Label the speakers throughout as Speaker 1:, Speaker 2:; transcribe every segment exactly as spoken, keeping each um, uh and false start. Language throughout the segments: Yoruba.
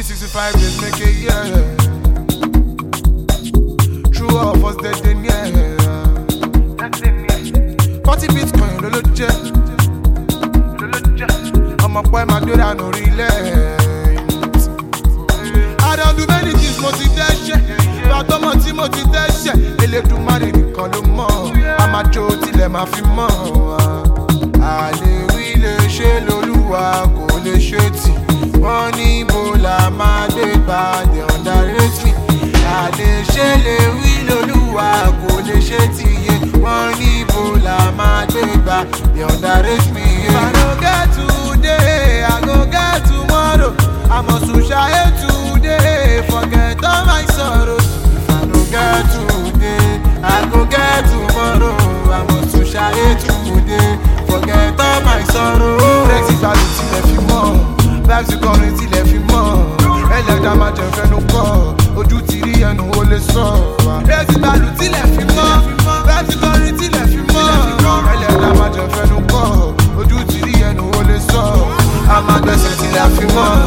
Speaker 1: sixty-five days make a year. True of us dead in yeah. forty bitcoin lolo je. I'm a boy my dude I no relate. I don't do many things mo ti dẹ́ṣẹ̀. Bàtọ́ mo tí mo ti dẹ́ṣẹ̀. Elédùmarè nìkan ló mọ̀. A máa jó tilẹ̀ máa fi mọ̀. Àlèwí lè ṣe lolúwa kò lè ṣe tì. Wọ́n ní ibo la máa dé gbà dé underrate me. Àlè ṣe lè wí lolúwa kò lè ṣe tì yé. Wọ́n ní ibo la máa dé gbà dé underrate me. If I no get today, I go get tomorrow. I must shine today, forget all my sorrows. If I no get today, I go get tomorrow. I must shine today, forget all my sorrows. Brexit value till left you more, vibes you call it till left you more. Ẹlẹ́dàá máa jẹ fẹ́nu kọ́, ojú ti rí ẹnu ó lè sọ. Brexit value till left you more, vibes you call it till left you more. Ẹlẹ́dàá máa jẹ fẹ́nu kọ́, ojú ti rí ẹnu ó lè sọ. A máa gbẹ́sẹ̀ till left you more.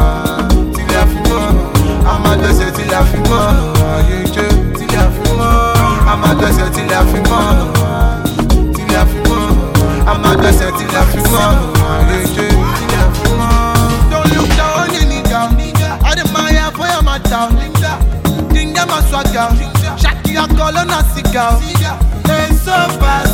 Speaker 1: I'm a blessed till I feel more. Till I feel more. I'm a blessed till I feel more. Till I feel more. I'm a blessed till I feel more. Till I feel more. Don't look down on your nigga. I admire for your matter. Dinga my swagger. Shaki a call on a cigar. It's so fast.